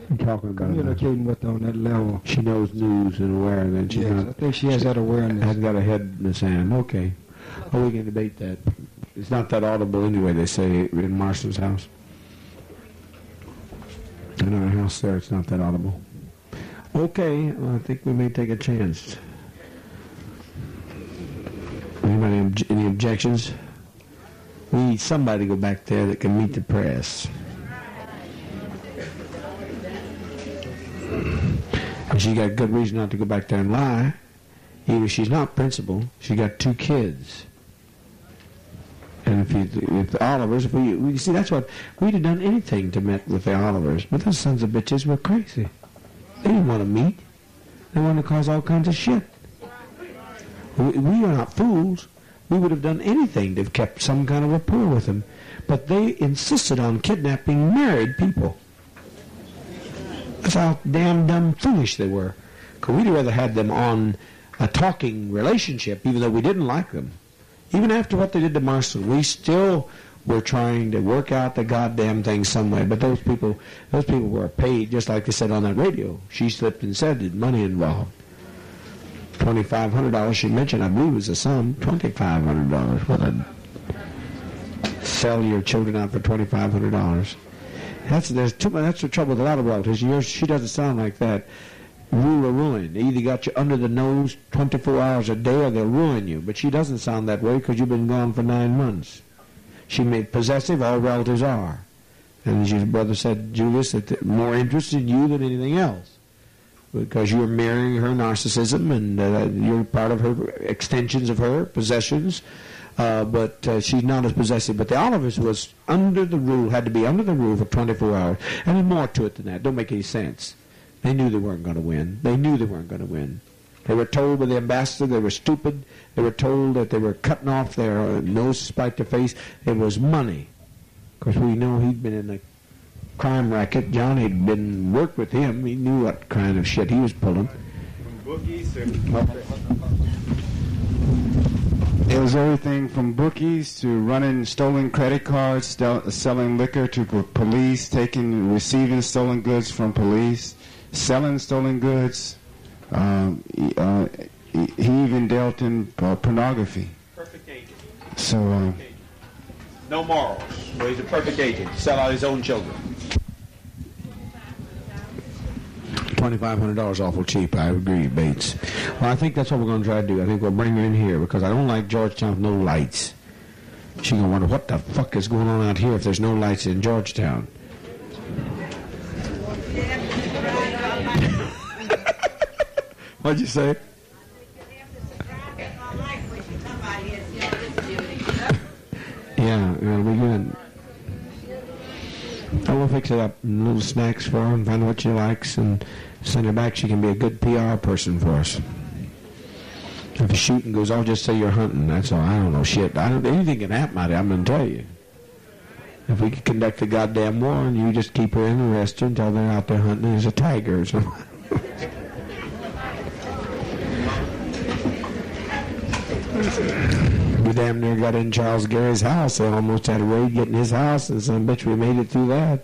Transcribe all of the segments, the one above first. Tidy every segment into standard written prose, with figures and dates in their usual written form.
talking about communicating with on that level. She knows news and aware of it. Yes, I think she has that awareness. Has got a head in the sand. Okay. Oh, we can debate that. It's not that audible anyway, they say, in Marston's house. In our house there, it's not that audible. Okay, well, I think we may take a chance. Anybody, any objections? We need somebody to go back there that can meet the press. And she got good reason not to go back there and lie. Either she's not principal, she got 2 kids. And if the Olivers, if we see, that's what, we'd have done anything to meet with the Olivers, but those sons of bitches were crazy. They didn't want to meet. They wanted to cause all kinds of shit. We are not fools. We would have done anything to have kept some kind of rapport with them. But they insisted on kidnapping married people. That's how damn dumb foolish they were. Because we'd rather had them on a talking relationship, even though we didn't like them. Even after what they did to Marston, we still were trying to work out the goddamn thing some way. But those people were paid, just like they said on that radio. She slipped and said there's money involved. $2,500 she mentioned, I believe, was the sum. $2,500. What a sell your children out for $2,500. That's the trouble with a lot of relatives. She doesn't sound like that. Rule or ruin. They either got you under the nose 24 hours a day or they'll ruin you. But she doesn't sound that way because you've been gone for 9 months. She made possessive. All relatives are. And as your brother said, Julius, that they're more interested in you than anything else. Because you're mirroring her narcissism and you're part of her extensions of her possessions. But she's not as possessive. But the Olivers was under the rule, had to be under the rule for 24 hours. And there's more to it than that. Don't make any sense. They knew they weren't going to win. They knew they weren't going to win. They were told by the ambassador they were stupid. They were told that they were cutting off their nose to spite their face. It was money. Because we know he'd been in the crime racket. Johnny had been worked with him. He knew what kind of shit he was pulling. From bookies it was everything from bookies to running stolen credit cards, selling liquor to police, receiving stolen goods from police, selling stolen goods. He even dealt in pornography. Perfect agent. So, no morals. Well, he's a perfect agent. Sell out his own children. $2,500 awful cheap. I agree, Bates. Well, I think that's what we're going to try to do. I think we'll bring her in here because I don't like Georgetown with no lights. She's going to wonder what the fuck is going on out here if there's no lights in Georgetown. What'd you say? Yeah, it'll be good. I will fix it up. Little snacks for her and find out what she likes and send her back. She can be a good PR person for us. If the shooting goes off, just say you're hunting. That's all. I don't know shit. Anything can happen out there, I'm going to tell you. If we could conduct a goddamn war and you just keep her in and arrest her until they're out there hunting as a tiger or something. We damn near got in Charles Gary's house. They almost had a raid getting his house, and some bitch we made it through that.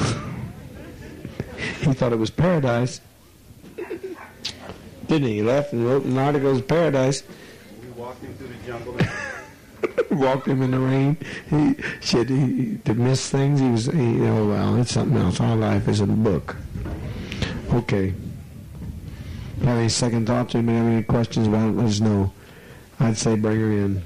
He thought it was paradise. Didn't he? He left and wrote an article as paradise. we walked him through the jungle. Walked him in the rain. To miss things. Well, it's something else. Our life is a book. Okay. Have any second thoughts? Anybody have any questions about it? Let us know. I'd say bring her in.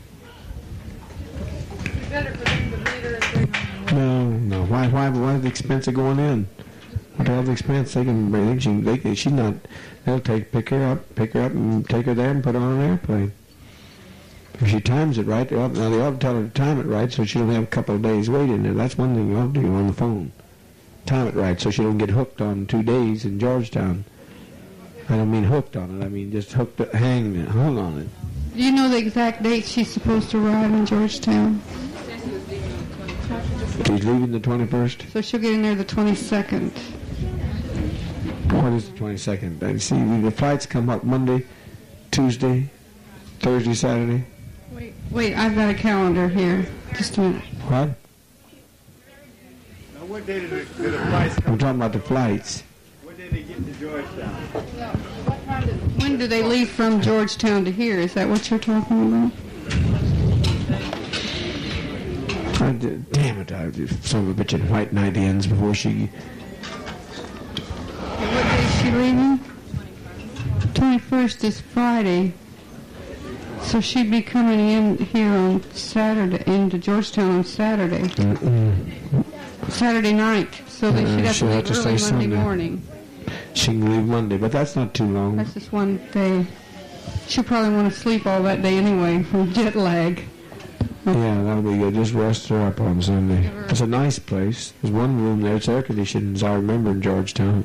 Better for them to meet her and bring her. No. Why the expense of going in? What the hell the expense? They can bring. She's not. They'll pick her up, and take her there and put her on an airplane. If she times it right, they ought to tell her to time it right so she don't have a couple of days waiting there. That's one thing you ought to do on the phone. Time it right so she don't get hooked on 2 days in Georgetown. I don't mean hooked on it. I mean just hung on it. Do you know the exact date she's supposed to arrive in Georgetown? She's leaving the 21st. So she'll get in there the 22nd. What is the 22nd? See, the flights come up Monday, Tuesday, Thursday, Saturday. Wait, I've got a calendar here. Just a minute. What? What day did the flights come? I'm talking about the flights. What day did they get to Georgetown? When do they leave from Georgetown to here? Is that what you're talking about? Damn it, son of a bitch at White Night ends before she... What day is she leaving? 21st is Friday. So she'd be coming in here on Saturday, into Georgetown on Saturday. Saturday night. So they should have to leave early Monday morning. She can leave Monday, but that's not too long. That's just one day. She'll probably want to sleep all that day anyway from jet lag. Yeah, that'll be good. Just rest her up on Sunday. It's a nice place. There's one room there. It's air conditioned, as I remember, in Georgetown.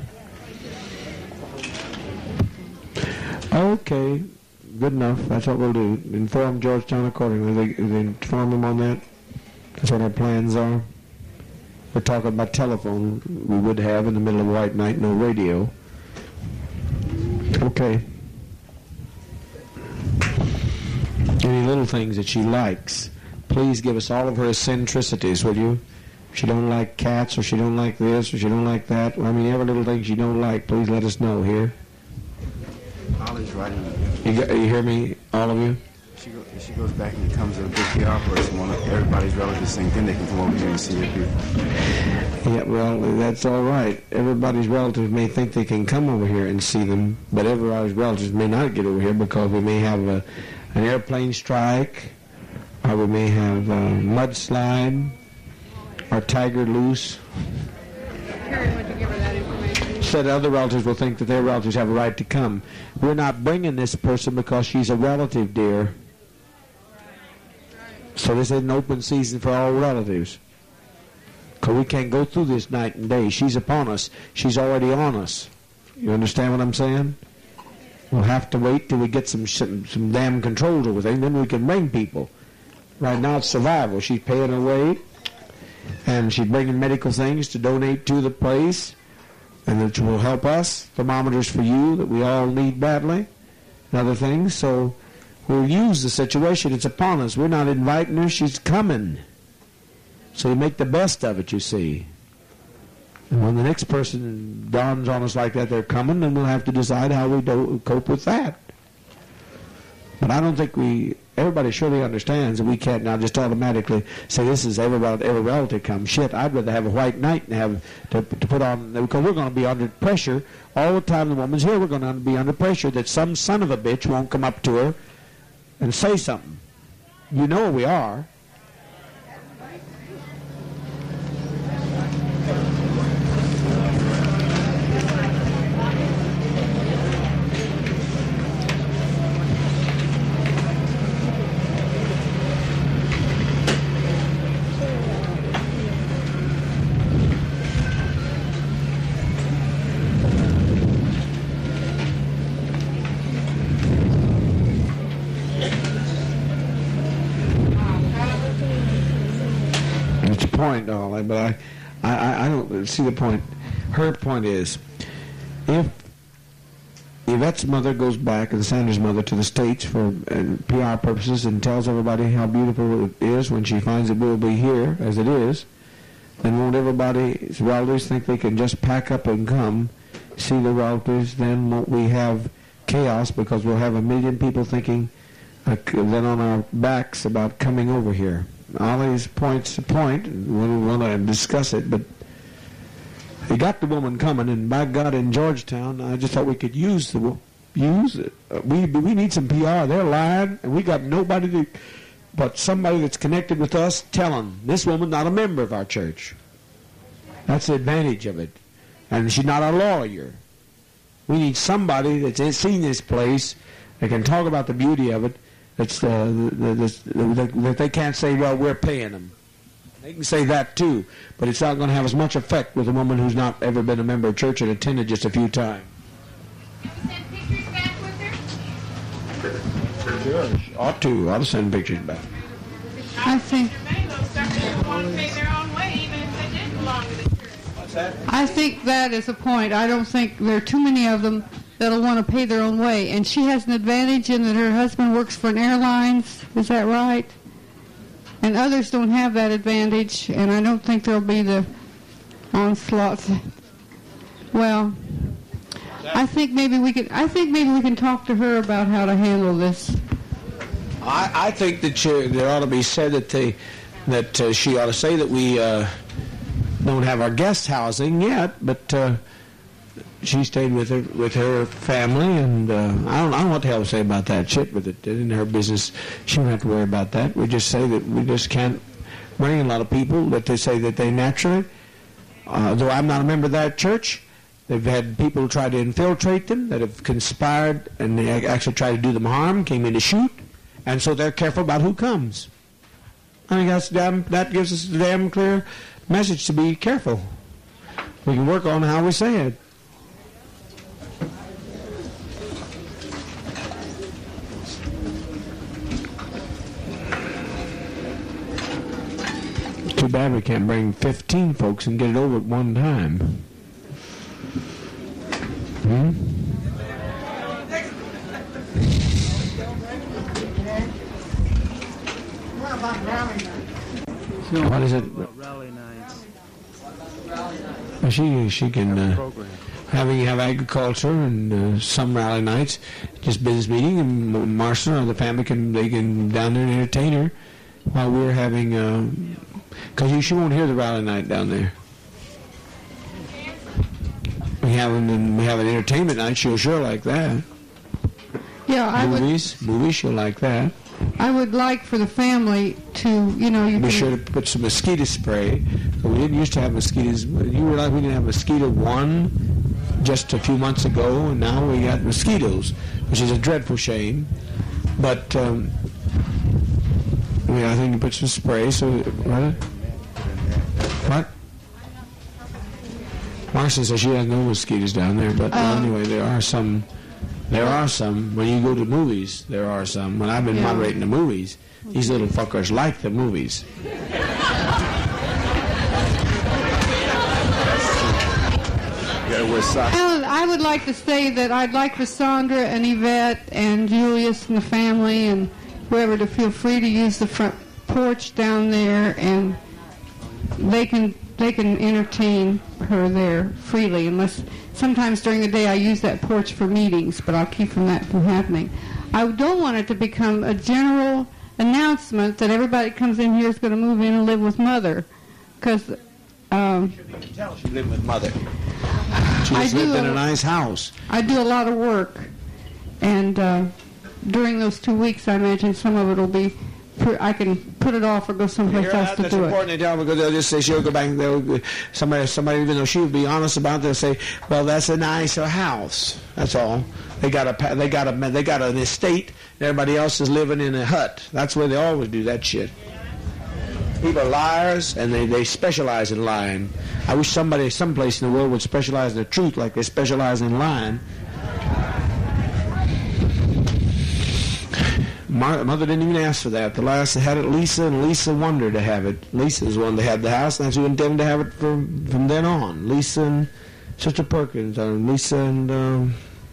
Okay, good enough. That's what we'll do. Inform Georgetown accordingly. They inform them on that. That's what our plans are. We're talking about telephone. We would have in the middle of White Night, no radio. Okay. Any little things that she likes. Please give us all of her eccentricities, will you? If she don't like cats, or she don't like this, or she don't like that. Well, I mean, every little thing she don't like, please let us know here. Holly's writing. You hear me, all of you? She goes back and becomes a big PR person. Everybody's relatives think then they can come over here and see her people. Yeah, well, that's all right. Everybody's relatives may think they can come over here and see them, but everybody's relatives may not get over here because we may have an airplane strike, or we may have a mudslide, or tiger loose. Karen, would you give her that information? Said other relatives will think that their relatives have a right to come. We're not bringing this person because she's a relative, dear. So this is an open season for all relatives. Because we can't go through this night and day. She's upon us. She's already on us. You understand what I'm saying? We'll have to wait till we get some damn controls over things, then we can bring people. Right now it's survival. She's paying her way, and she's bringing medical things to donate to the place, and which will help us. Thermometers for you that we all need badly, and other things. So we'll use the situation. It's upon us. We're not inviting her. She's coming. So you make the best of it, you see. And when the next person dawns on us like that, they're coming, then we'll have to decide how we cope with that. But I don't think everybody surely understands that we can't now just automatically say this is every relative come. Shit, I'd rather have a White Night and have to put on, because we're going to be under pressure all the time the woman's here. We're going to be under pressure that some son of a bitch won't come up to her and say something. You know we are. Point, darling, but I don't see the point. Her point is, if Yvette's mother goes back, and Sandra's mother, to the States for PR purposes and tells everybody how beautiful it is when she finds it will be here, as it is, then won't everybody's relatives think they can just pack up and come see the relatives? Then won't we have chaos because we'll have a million people thinking then on our backs about coming over here? Ollie's point's a point. We want to discuss it, but he got the woman coming, and by God, in Georgetown, I just thought we could use it. We need some PR. They're lying, and we got nobody but somebody that's connected with us telling this woman's not a member of our church. That's the advantage of it, and she's not a lawyer. We need somebody that's seen this place that can talk about the beauty of it. It's that they can't say, well, we're paying them. They can say that too, but it's not going to have as much effect with a woman who's not ever been a member of church and attended just a few times. You send pictures back with her? Sure, ought to. Ought to send pictures back. I think that is a point. I don't think there are too many of them that'll want to pay their own way. And she has an advantage in that her husband works for an airlines. Is that right? And others don't have that advantage, and I don't think there'll be the onslaughts. Well, I think maybe we can talk to her about how to handle this. I think that there ought to be said that she ought to say that we don't have our guest housing yet, but she stayed with her family, and I don't know what the hell to say about that shit. With it in her business, she don't have to worry about that. We just say that we just can't bring a lot of people that they say that they naturally. Though I'm not a member of that church, they've had people try to infiltrate them that have conspired, and they actually tried to do them harm, came in to shoot, and so they're careful about who comes. I think that gives us a damn clear message to be careful. We can work on how we say it. Too bad we can't bring 15 folks and get it over at one time. What is it? Rally nights. She can have agriculture and some rally nights, just business meeting, and Marcia or the family can down there and entertain her while we're having. Because she won't hear the rally night down there. We have an entertainment night. She'll sure like that. Yeah, movies, she'll like that. I would like for the family to, be sure to put some mosquito spray. So we didn't used to have mosquitoes. You realize we didn't have mosquito one just a few months ago, and now we got mosquitoes, which is a dreadful shame. But I think you put some spray. So what? Marcia says she has no mosquitoes down there, but anyway, there are some. There are some. When you go to movies, there are some. When I've been moderating the movies, these little fuckers like the movies. I would like to say that I'd like for Sandra and Yvette and Julius and the family and whoever to feel free to use the front porch down there, and they can entertain her there freely, unless sometimes during the day I use that porch for meetings, but I'll keep that from happening. I don't want it to become a general announcement that everybody that comes in here is going to move in and live with Mother, because she lived with Mother. She just lived in a nice house. I do a lot of work, and during those 2 weeks, I imagine some of it will be. I can put it off or go someplace else to do it. That's important to tell, because they'll just say she'll go back. Somebody, even though she would be honest about it, they'll say, "Well, that's a nicer house." That's all. They got an estate, and everybody else is living in a hut. That's where they always do that shit. People are liars, and they specialize in lying. I wish someplace in the world would specialize in the truth like they specialize in lying. Mother didn't even ask for that. The last that had it, Lisa, and Lisa wanted to have it. Lisa's the one that had the house, and she intended to have it from then on. Lisa and Sister Perkins, Lisa and no.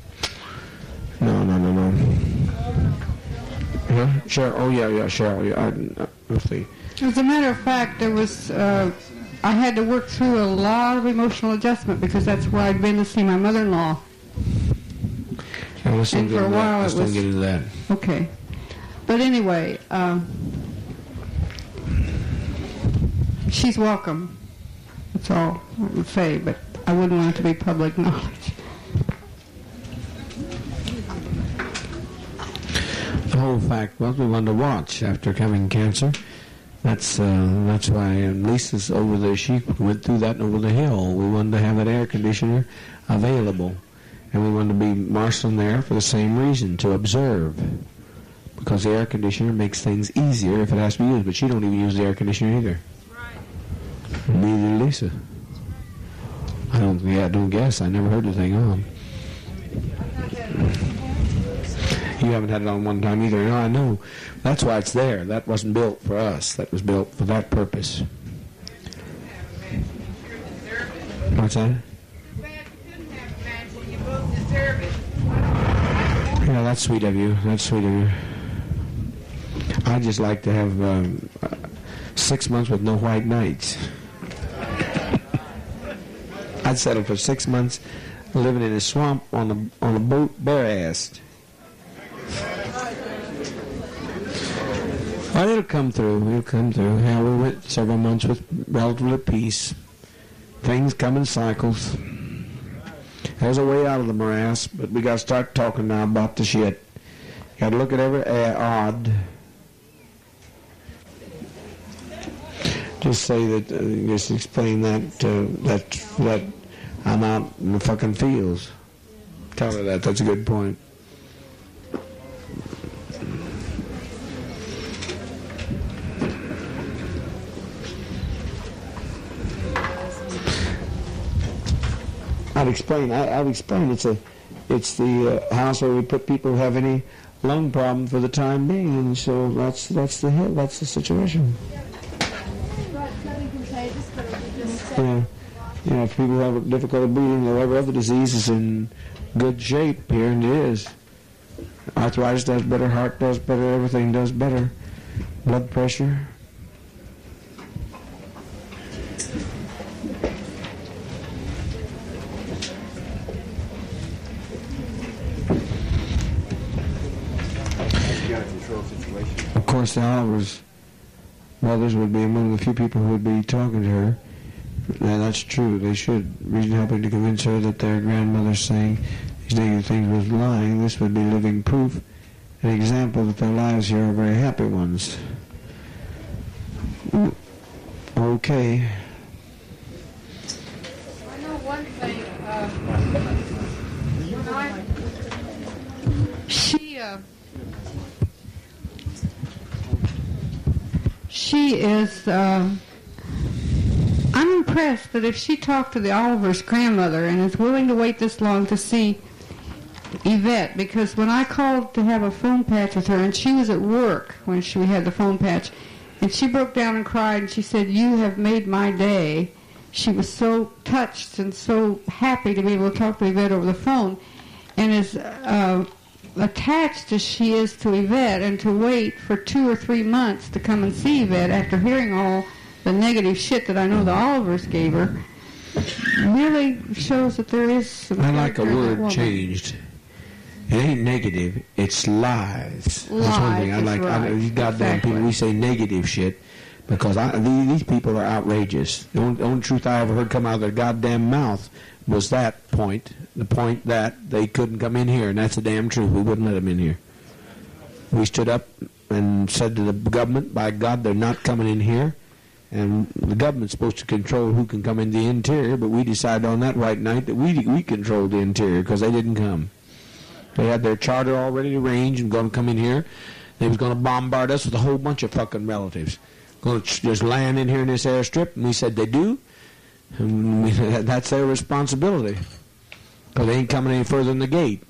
Cheryl. Oh yeah, Cheryl. Yeah, let's see. As a matter of fact, there was. I had to work through a lot of emotional adjustment because that's where I'd been to see my mother-in-law. Yeah, let's don't get into that. Okay. But anyway, she's welcome. That's all I would say, but I wouldn't want it to be public knowledge. The whole fact was we wanted to watch after having cancer. That's why Lisa's over there. She went through that over the hill. We wanted to have that air conditioner available, and we wanted to be marshalling there for the same reason, to observe. Because the air conditioner makes things easier if it has to be used, but she don't even use the air conditioner either. Right. Neither Lisa. I don't guess. I never heard the thing on. You haven't had it on one time either. No, I know. That's why it's there. That wasn't built for us. That was built for that purpose. What's that? Yeah, that's sweet of you. That's sweet of you. I'd just like to have 6 months with no white nights. I'd settle for 6 months living in a swamp on a boat bare-assed. But it'll come through. It'll come through. Hell, we went several months with relative peace. Things come in cycles. There's a way out of the morass, but we got to start talking now about the shit. Got to look at every odd. Just say that. Just explain that. That I'm out in the fucking fields. Tell her that. That's a good point. I'll explain. It's the house where we put people who have any lung problem for the time being, and so that's the situation. Yeah, if people have difficulty breathing or every other disease is in good shape here, and it is. Arthritis does better, heart does better, everything does better. Blood pressure. Of course, the Oliver's mothers would be among the few people who would be talking to her. And that's true. They should. Reason helping to convince her that their grandmother saying these negative things was lying. This would be living proof, an example that their lives here are very happy ones. Okay. I know one thing. She is. I'm impressed that if she talked to the Oliver's grandmother and is willing to wait this long to see Yvette, because when I called to have a phone patch with her, and she was at work when we had the phone patch, and she broke down and cried, and she said, "You have made my day." She was so touched and so happy to be able to talk to Yvette over the phone, and as attached as she is to Yvette, and to wait for 2 or 3 months to come and see Yvette after hearing all the negative shit that I know the Olivers gave her, really shows that there is some... I like a word changed. It ain't negative, it's lies. That's one thing I like. Right. These goddamn people, we say negative shit because these people are outrageous. The only truth I ever heard come out of their goddamn mouth was that point, the point that they couldn't come in here, and that's the damn truth. We wouldn't let them in here. We stood up and said to the government, by God, they're not coming in here. And the government's supposed to control who can come in the interior, but we decided on that white night that we controlled the interior because they didn't come. They had their charter already arranged and going to come in here. They was going to bombard us with a whole bunch of fucking relatives. Going to just land in here in this airstrip, and we said they do. And that's their responsibility because they ain't coming any further than the gate.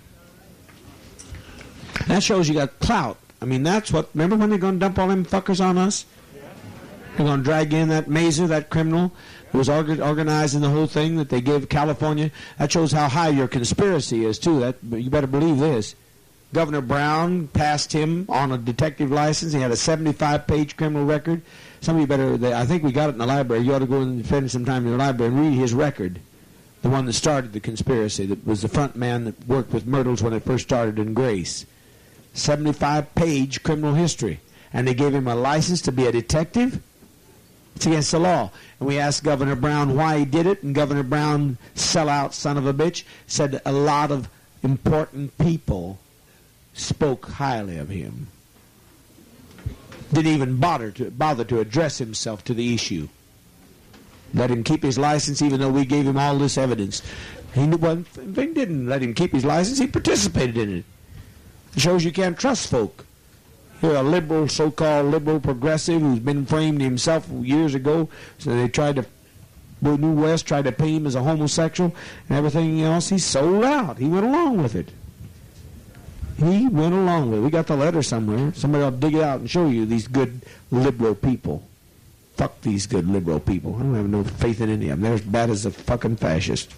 That shows you got clout. I mean, that's what... Remember when they're going to dump all them fuckers on us? They're going to drag in that Mazer, that criminal who was organizing the whole thing that they gave California. That shows how high your conspiracy is, too. You better believe this. Governor Brown passed him on a detective license. He had a 75-page criminal record. Some of you better... I think we got it in the library. You ought to go and spend some time in the library and read his record. The one that started the conspiracy, that was the front man that worked with Myrtles when it first started in Grace. 75-page criminal history. And they gave him a license to be a detective? It's against the law. And we asked Governor Brown why he did it, and Governor Brown, sellout son of a bitch, said a lot of important people spoke highly of him. Didn't even bother to address himself to the issue. Let him keep his license even though we gave him all this evidence. He didn't let him keep his license. He participated in it. It shows you can't trust folk. You're a liberal, so-called liberal progressive who's been framed himself years ago. So they tried to, New West tried to paint him as a homosexual and everything else. He sold out. He went along with it. He went along with it. We got the letter somewhere. Somebody will dig it out and show you these good liberal people. Fuck these good liberal people. I don't have no faith in any of them. They're as bad as a fucking fascist.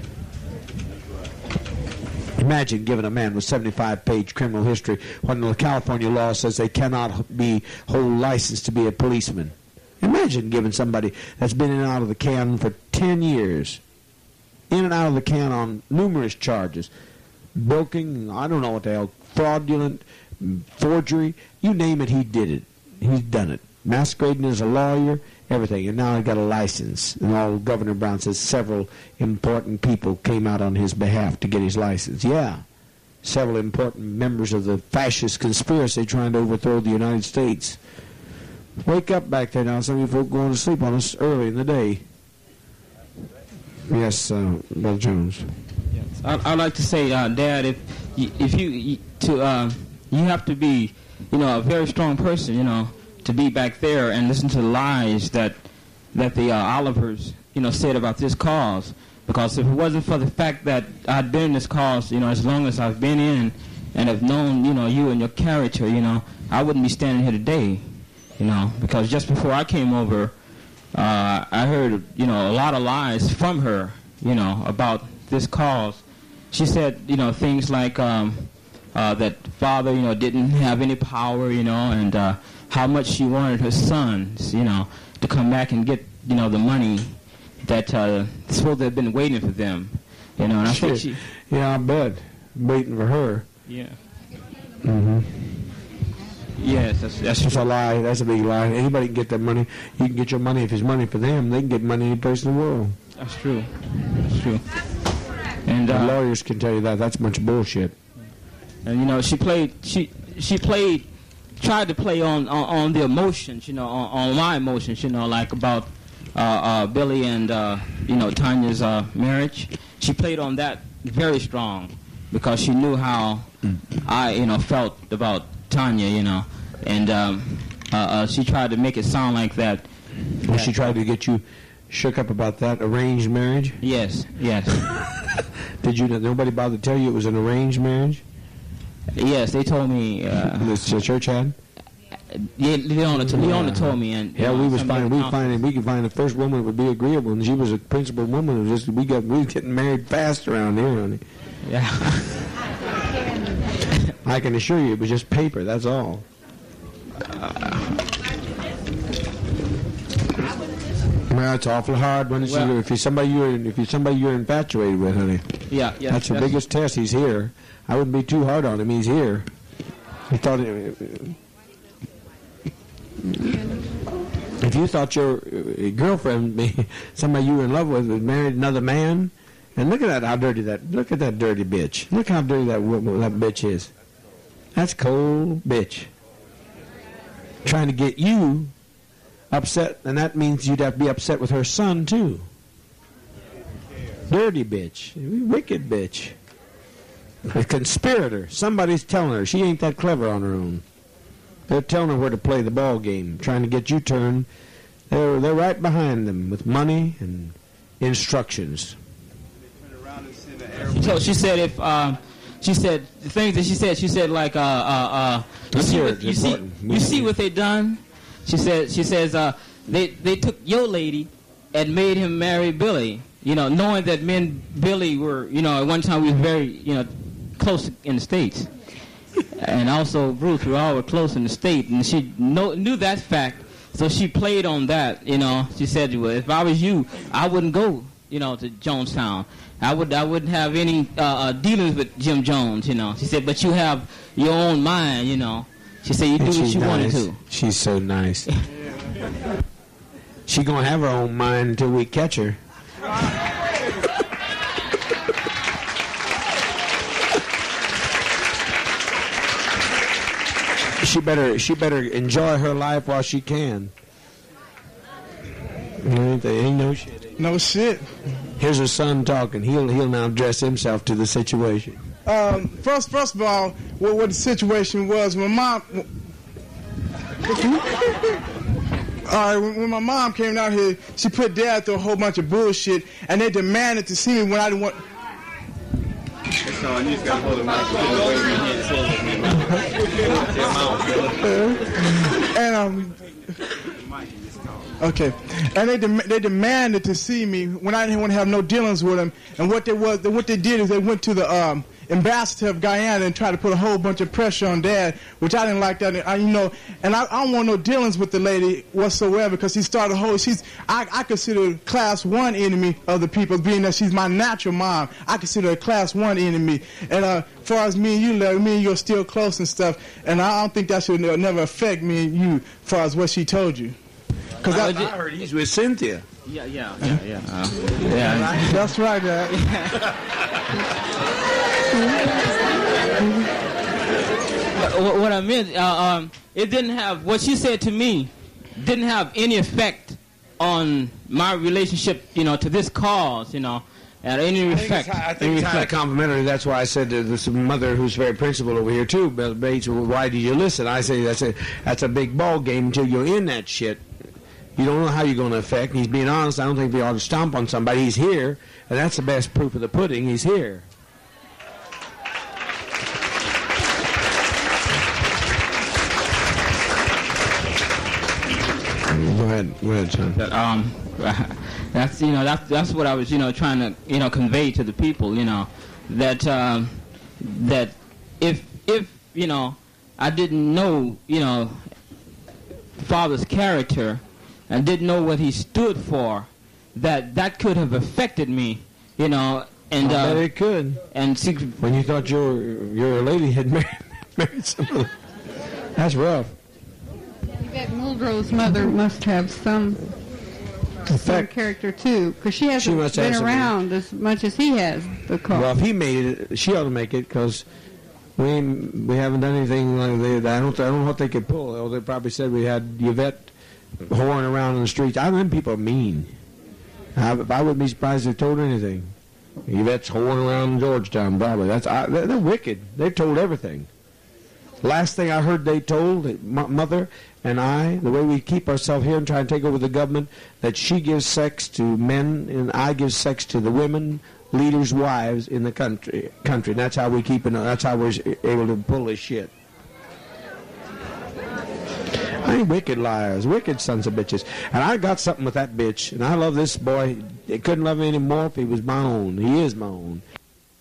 Imagine giving a man with 75-page criminal history when the California law says they cannot hold license to be a policeman. Imagine giving somebody that's been in and out of the can for 10 years in and out of the can on numerous charges. Bilking, I don't know what the hell, fraudulent, forgery, you name it, he did it. He's done it. Masquerading as a lawyer, everything. And now he got a license. And all Governor Brown says several important people came out on his behalf to get his license. Yeah. Several important members of the fascist conspiracy trying to overthrow the United States. Wake up back there now. Some of you folk going to sleep on us early in the day. Yes, Brother Jones. Yes. I'd like to say, Dad, if you have to be, a very strong person, to be back there and listen to the lies that the Olivers, said about this cause. Because if it wasn't for the fact that I'd been in this cause, as long as I've been in and have known, you and your character, I wouldn't be standing here today, Because just before I came over, I heard, a lot of lies from her, about this cause. She said, things like that father, didn't have any power, and how much she wanted her sons, to come back and get, the money that supposed to have been waiting for them, and I think she... Yeah, I bet. Waiting for her. Yeah. Mm-hmm. Yes, that's a lie. That's a big lie. Anybody can get that money. You can get your money if it's money for them. They can get money any place in the world. That's true. That's true. And the lawyers can tell you that. That's a bunch of bullshit. And she tried to play on the emotions, on my emotions, like about Billy and Tanya's marriage. She played on that very strong because she knew how I felt about Tanya, and she tried to make it sound like that. Well, she tried to get you shook up about that arranged marriage? Yes. Did you? Nobody bothered to tell you it was an arranged marriage? Yes, they told me. The church had? Yeah, Leona told me, and yeah, we could find the first woman that would be agreeable, and she was a principal woman. It was just we was getting married fast around here, honey. Yeah. I can assure you, it was just paper. That's all. Well, it's awful hard when if you're somebody you're infatuated with, honey. Yeah. That's the biggest test. He's here. I wouldn't be too hard on him. He's here. He thought. If you thought your girlfriend, somebody you were in love with, was married another man, and look at that dirty bitch. Look how dirty that bitch is. That's cold bitch. Trying to get you upset, and that means you'd have to be upset with her son too. Dirty bitch, wicked bitch, a conspirator. Somebody's telling her she ain't that clever on her own. They're telling her where to play the ball game, trying to get you turned. They're right behind them with money and instructions. She said if she said the things that she said like you see what they done. She says they took your lady and made him marry Billy. Knowing that me and Billy were at one time we were very close in the States. And also Bruce, we all were close in the state, and she knew that fact, so she played on that. She said, "Well, if I was you, I wouldn't go, to Jonestown. I wouldn't have any dealings with Jim Jones. She said, but you have your own mind. She said you do what you wanted to. She's so nice. She gonna have her own mind until we catch her. She better enjoy her life while she can. Ain't no shit. No shit. Here's her son talking. He'll now address himself to the situation. First of all, what the situation was, when mom. All right, when my mom came out here, she put Dad through a whole bunch of bullshit, and they demanded to see me when I didn't want. You just gotta hold the mic. And Okay, and they demanded to see me when I didn't want to have no dealings with them. And what they did is they went to the ambassador of Guyana and tried to put a whole bunch of pressure on Dad, which I didn't like that. And I don't want no dealings with the lady whatsoever because she started a whole. I consider her class 1 enemy of the people, being that she's my natural mom. I consider her class 1 enemy. And as far as me and you, Larry, me and you are still close and stuff. And I don't think that should never affect me and you, as far as what she told you. Because I heard he's with Cynthia. Yeah. That's right, Dad. What I meant, it didn't have, what she said to me didn't have any effect on my relationship, to this cause, at any effect. I think it's highly complimentary. That's why I said to this mother who's very principled over here, too, Bill Bates, why did you listen? I say that's a big ball game until you're in that shit. You don't know how you're going to affect. He's being honest. I don't think we ought to stomp on somebody. He's here, and that's the best proof of the pudding. He's here. Go ahead, son. That's what I was, trying to, convey to the people, that that if I didn't know, Father's character and didn't know what he stood for, that could have affected me, and I bet it could. And see, when you thought your lady had married somebody, that's rough. Yvette Muldrow's mother must have some character too, because she hasn't been around as much as he has. Well, if he made it, she ought to make it, because we haven't done anything like that. I don't know what they could pull. Oh, they probably said we had Yvette whoring around in the streets. I mean, people are mean. I wouldn't be surprised if they told anything. Yvette's whoring around in Georgetown, probably. They're wicked. They've told everything. Last thing I heard they told, Mother and I, the way we keep ourselves here and try and take over the government, that she gives sex to men and I give sex to the women, leaders' wives in the country. And that's how we keep it. That's how we're able to pull this shit. I ain't wicked liars, wicked sons of bitches. And I got something with that bitch, and I love this boy. I couldn't love him anymore if he was my own. He is my own.